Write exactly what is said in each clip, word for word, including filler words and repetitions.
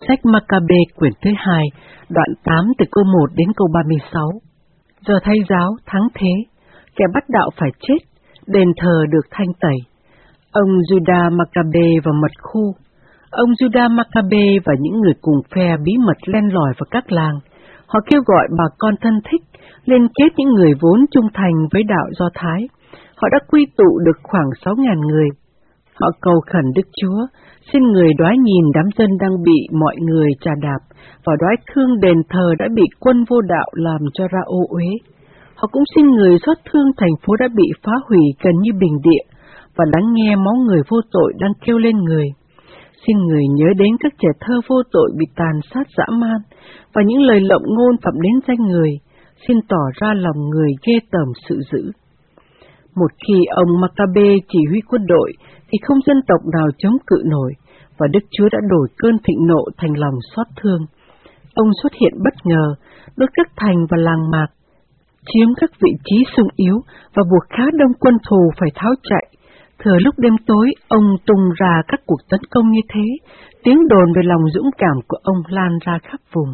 Sách Maccabe quyển thứ hai, đoạn tám từ câu một đến câu ba mươi sáu. Giờ thay giáo thắng thế, kẻ bắt đạo phải chết, đền thờ được thanh tẩy. Ông Judah Maccabe và mật khu. Ông Judah Maccabe và những người cùng phe bí mật len lỏi vào các làng. Họ kêu gọi bà con thân thích, liên kết những người vốn trung thành với đạo Do Thái. Họ đã quy tụ được khoảng sáu ngàn người. Họ cầu khẩn Đức Chúa, xin người đoái nhìn đám dân đang bị mọi người trà đạp, và đoái thương đền thờ đã bị quân vô đạo làm cho ra ô uế. Họ cũng xin người xót thương thành phố đã bị phá hủy gần như bình địa, và lắng nghe máu người vô tội đang kêu lên người. Xin người nhớ đến các trẻ thơ vô tội bị tàn sát dã man, và những lời lộng ngôn phạm đến danh người. Xin tỏ ra lòng người ghê tởm sự dữ. Một khi ông Maccabe chỉ huy quân đội, thì không dân tộc nào chống cự nổi, và Đức Chúa đã đổi cơn thịnh nộ thành lòng xót thương. Ông xuất hiện bất ngờ, đốt các thành và làng mạc, chiếm các vị trí sung yếu và buộc khá đông quân thù phải tháo chạy. Thừa lúc đêm tối, ông tung ra các cuộc tấn công như thế, tiếng đồn về lòng dũng cảm của ông lan ra khắp vùng.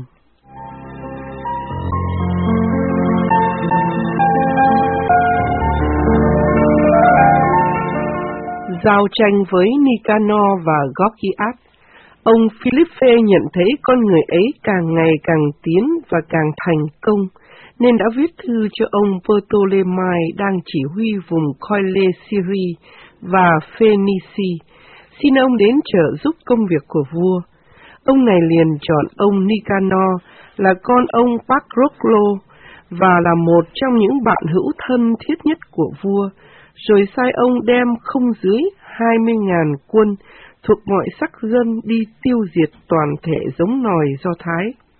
Giao tranh với Nicanor và Gorgias. Ông Philippe nhận thấy con người ấy càng ngày càng tiến và càng thành công, nên đã viết thư cho ông Ptolemy đang chỉ huy vùng Coile Syria và Phoenicia, xin ông đến trợ giúp công việc của vua. Ông này liền chọn ông Nicanor là con ông Patroclo và là một trong những bạn hữu thân thiết nhất của vua, rồi sai ông đem không dưới hai mươi ngàn quân thuộc mọi sắc dân đi tiêu diệt toàn thể giống nòi Do Thái.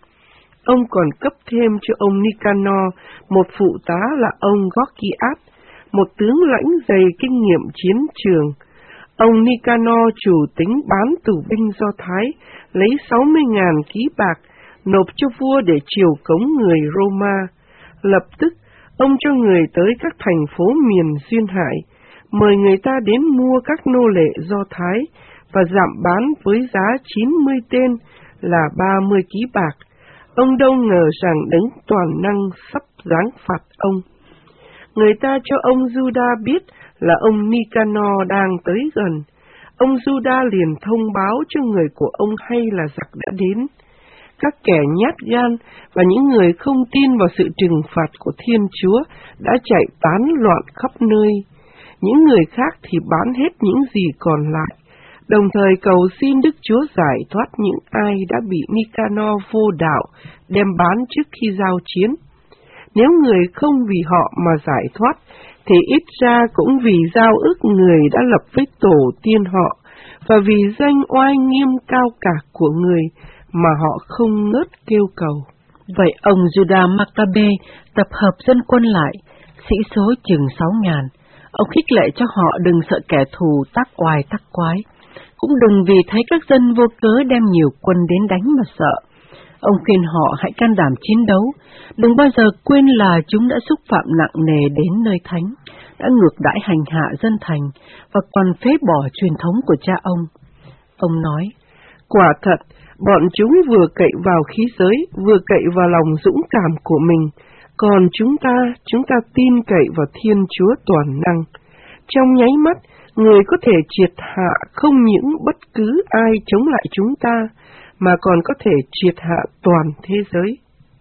Ông còn cấp thêm cho ông Nicanor một phụ tá là ông Gorgias, một tướng lãnh dày kinh nghiệm chiến trường. Ông Nicanor chủ tính bán tù binh Do Thái, lấy sáu mươi ngàn ký bạc, nộp cho vua để chiều cống người Roma. Lập tức, ông cho người tới các thành phố miền duyên hải, mời người ta đến mua các nô lệ Do Thái và giảm bán với giá chín mươi tên là ba mươi ký bạc. Ông đâu ngờ rằng đấng toàn năng sắp giáng phạt ông. Người ta cho ông Judah biết là ông Nicanor đang tới gần. Ông Judah liền thông báo cho người của ông hay là giặc đã đến. Các kẻ nhát gan và những người không tin vào sự trừng phạt của Thiên Chúa đã chạy tán loạn khắp nơi. Những người khác thì bán hết những gì còn lại, đồng thời cầu xin Đức Chúa giải thoát những ai đã bị Nicanor vô đạo đem bán trước khi giao chiến. Nếu người không vì họ mà giải thoát, thì ít ra cũng vì giao ước người đã lập với tổ tiên họ, và vì danh oai nghiêm cao cả của người mà họ không ngớt kêu cầu. Vậy ông Judah Maccabe tập hợp dân quân lại, sĩ số chừng sáu ngàn. Ông khích lệ cho họ đừng sợ kẻ thù tác oai tác quái, cũng đừng vì thấy các dân vô cớ đem nhiều quân đến đánh mà sợ. Ông khuyên họ hãy can đảm chiến đấu, đừng bao giờ quên là chúng đã xúc phạm nặng nề đến nơi thánh, đã ngược đãi hành hạ dân thành và còn phế bỏ truyền thống của cha ông. Ông nói, quả thật, bọn chúng vừa cậy vào khí giới, vừa cậy vào lòng dũng cảm của mình, còn chúng ta, chúng ta tin cậy vào Thiên Chúa toàn năng. Trong nháy mắt, người có thể triệt hạ không những bất cứ ai chống lại chúng ta, mà còn có thể triệt hạ toàn thế giới.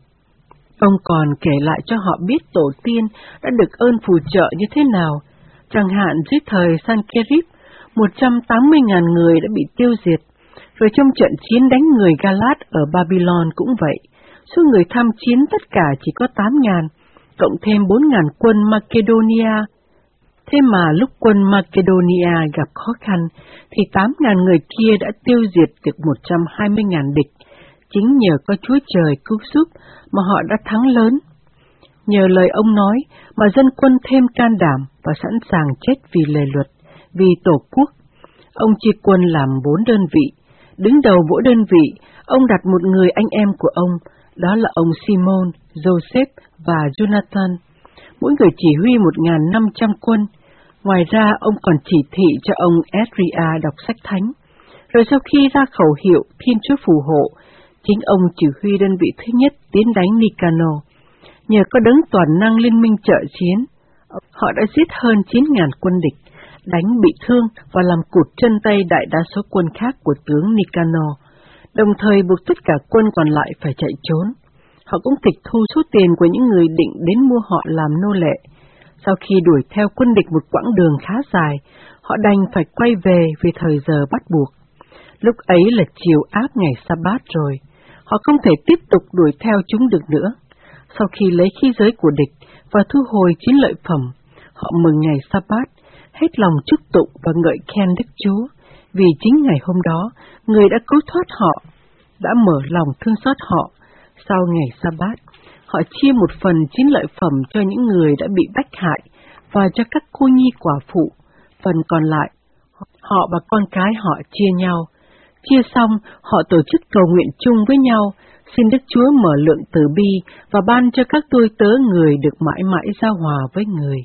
Ông còn kể lại cho họ biết tổ tiên đã được ơn phù trợ như thế nào. Chẳng hạn dưới thời Sankerib, một trăm tám mươi ngàn người đã bị tiêu diệt, rồi trong trận chiến đánh người Galat ở Babylon cũng vậy. Số người tham chiến tất cả chỉ có tám ngàn, cộng thêm bốn ngàn quân Macedonia. Thế mà lúc quân Macedonia gặp khó khăn, thì tám ngàn người kia đã tiêu diệt được một trăm hai mươi ngàn địch. Chính nhờ có Chúa Trời cứu giúp mà họ đã thắng lớn. Nhờ lời ông nói mà dân quân thêm can đảm và sẵn sàng chết vì lề luật, vì Tổ quốc. Ông chia quân làm bốn đơn vị. Đứng đầu mỗi đơn vị, ông đặt một người anh em của ông, đó là ông Simon, Joseph và Jonathan. Mỗi người chỉ huy một nghìn năm trăm quân. Ngoài ra, ông còn chỉ thị cho ông Ezria đọc sách thánh. Rồi sau khi ra khẩu hiệu Thiên Chúa phù hộ, Chính ông chỉ huy đơn vị thứ nhất tiến đánh Nicanor. Nhờ có đấng toàn năng liên minh trợ chiến, họ đã giết hơn chín nghìn quân địch, đánh bị thương và làm cụt chân tay đại đa số quân khác của tướng Nicanor, đồng thời buộc tất cả quân còn lại phải chạy trốn. Họ cũng tịch thu số tiền của những người định đến mua họ làm nô lệ. Sau khi đuổi theo quân địch một quãng đường khá dài, họ đành phải quay về vì thời giờ bắt buộc. Lúc ấy là chiều áp ngày Sa-bát rồi, họ không thể tiếp tục đuổi theo chúng được nữa. Sau khi lấy khí giới của địch và thu hồi chiến lợi phẩm, họ mừng ngày Sa-bát, hết lòng chúc tụng và ngợi khen Đức Chúa, vì chính ngày hôm đó, người đã cứu thoát họ, đã mở lòng thương xót họ. Sau ngày Sa-bát, họ chia một phần chiến lợi phẩm cho những người đã bị bách hại và cho các cô nhi quả phụ. Phần còn lại, họ và con cái họ chia nhau. Chia xong, họ tổ chức cầu nguyện chung với nhau, xin Đức Chúa mở lượng từ bi và ban cho các tôi tớ người được mãi mãi giao hòa với người.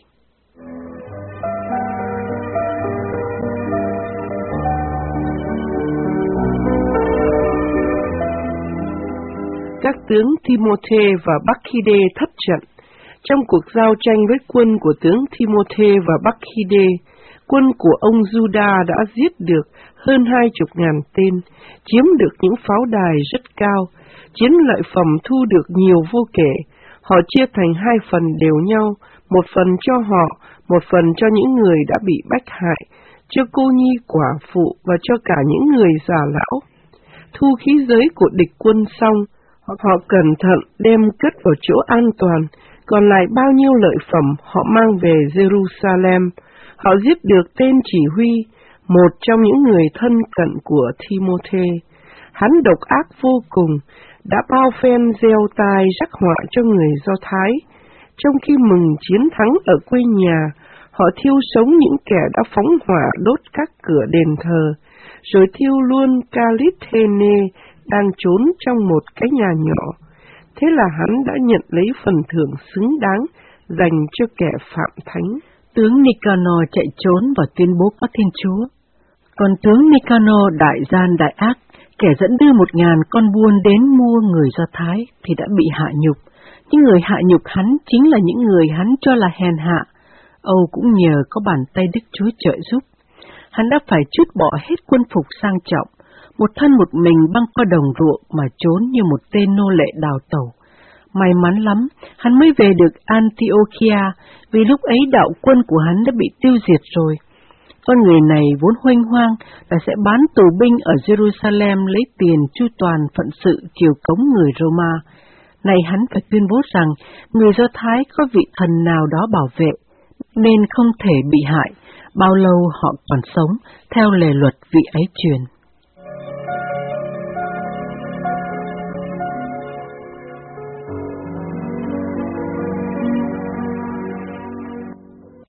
Các tướng Timôthê và Bác-khi-đê thất trận. Trong cuộc giao tranh với quân của tướng Timôthê và Bác-khi-đê, quân của ông Juda đã giết được hơn hai chục ngàn tên, chiếm được những pháo đài rất cao, chiến lợi phẩm thu được nhiều vô kể. Họ chia thành hai phần đều nhau, một phần cho họ, một phần cho những người đã bị bách hại, cho cô nhi quả phụ và cho cả những người già lão. Thu khí giới của địch quân xong, họ cẩn thận đem cất vào chỗ an toàn, còn lại bao nhiêu lợi phẩm họ mang về Jerusalem. Họ giết được tên chỉ huy, một trong những người thân cận của Timôthê. Hắn độc ác vô cùng, đã bao phen gieo tai rắc họa cho người Do Thái. Trong khi mừng chiến thắng ở quê nhà, họ thiêu sống những kẻ đã phóng hỏa đốt các cửa đền thờ, rồi thiêu luôn Calithene đang trốn trong một cái nhà nhỏ. Thế là hắn đã nhận lấy phần thưởng xứng đáng dành cho kẻ phạm thánh. Tướng Nicanor chạy trốn và tuyên bố có Thiên Chúa. Còn tướng Nicanor đại gian đại ác, kẻ dẫn đưa một ngàn con buôn đến mua người Do Thái, thì đã bị hạ nhục. Những người hạ nhục hắn chính là những người hắn cho là hèn hạ. Âu cũng nhờ có bàn tay Đức Chúa trợ giúp. Hắn đã phải trút bỏ hết quân phục sang trọng, một thân một mình băng qua đồng ruộng mà trốn như một tên nô lệ đào tẩu. May mắn lắm, hắn mới về được Antiochia, vì lúc ấy đạo quân của hắn đã bị tiêu diệt rồi. Con người này vốn huênh hoang là sẽ bán tù binh ở Jerusalem lấy tiền chu toàn phận sự chiều cống người Roma. Này hắn phải tuyên bố rằng người Do Thái có vị thần nào đó bảo vệ, nên không thể bị hại, bao lâu họ còn sống theo lề luật vị ấy truyền.